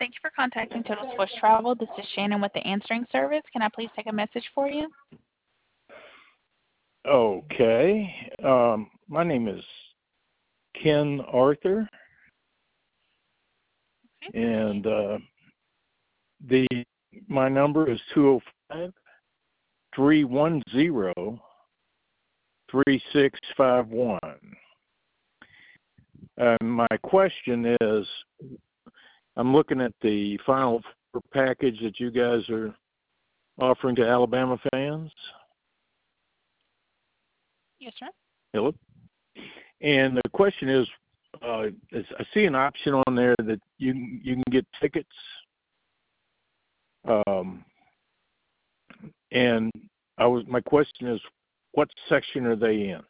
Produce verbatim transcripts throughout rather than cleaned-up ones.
Thank you for contacting Total Sports Travel. This is Shannon with the answering service. Can I please take a message for you? Okay. Um, my name is Ken Arthur, Okay. and uh, the my number is two oh five, three one zero, three six five one. Uh, my question is, I'm looking at the Final Four package that you guys are offering to Alabama fans. Yes, sir. Hello? And the question is, uh, is, I see an option on there that you you can get tickets, um, and I was my question is, what section are they in?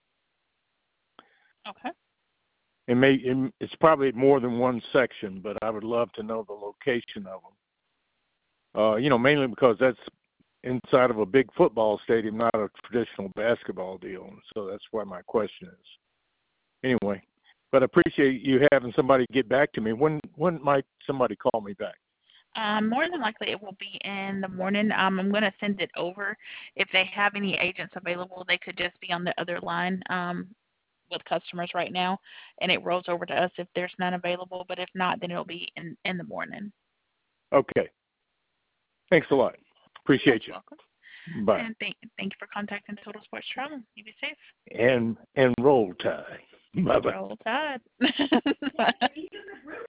Okay. It may it, it's probably more than one section, but I would love to know the location of them. Uh, you know, mainly because that's inside of a big football stadium, not a traditional basketball deal. So that's why my question is. Anyway, but I appreciate you having somebody get back to me. When when might somebody call me back? Um, more than likely, it will be in the morning. Um, I'm going to send it over. If they have any agents available, they could just be on the other line um, with customers right now, and it rolls over to us if there's none available. But if not, then it'll be in, in the morning. Okay. Thanks a lot. Appreciate You're you. welcome. Bye. And thank, thank you for contacting Total Sports Travel. You be safe. And and roll tide. Bye bye. Roll Tide.